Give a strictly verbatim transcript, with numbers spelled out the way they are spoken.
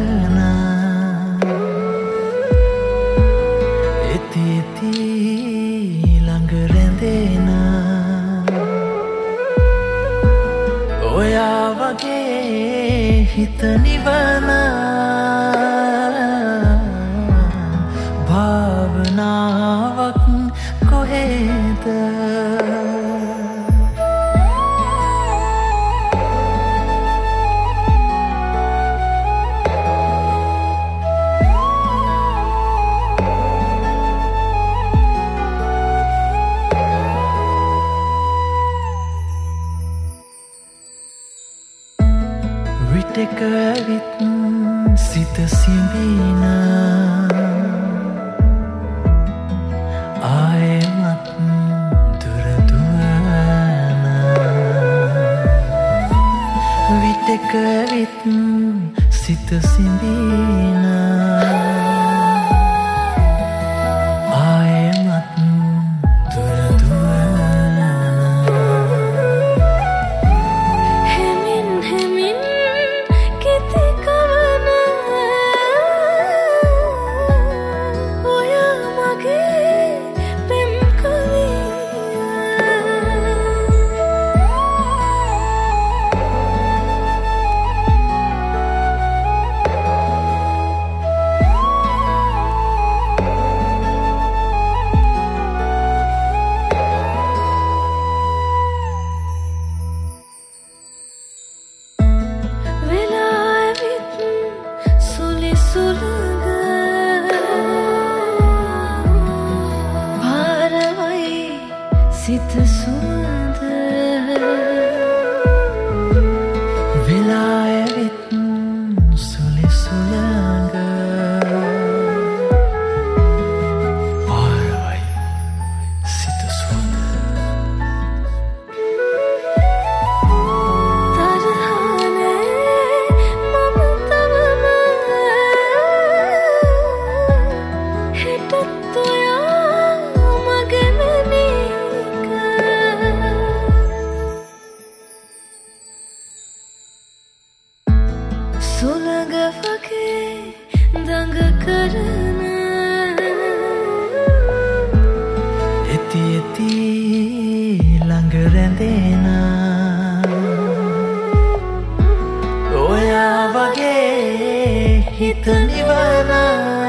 කරනා එති එති ළඟ රැඳෙනා ඔයා වගේ හිත නිවනා භාවනාවක් කොහෙද විටක ඇවිත් සිත සිඹිනා ආයෙමත් දුර දුවනා විටක ඇවිත් සිත සිඹිනා ආයෙමත් දුර දුවනා හෙමින් හෙමින් කිති කවන ඔයා මගේ පෙම් සිත සුවඳ වෙලා ඇවිත් සුලි සුළඟ පාරවයි සිත සුවඳ තරහනේ මම තවම හෙටත් ඔයා මගේ සුළඟ වගේ දඟ කරන එති එති ළඟ රැඳෙනා ඔයා වගේ හිත නිවනා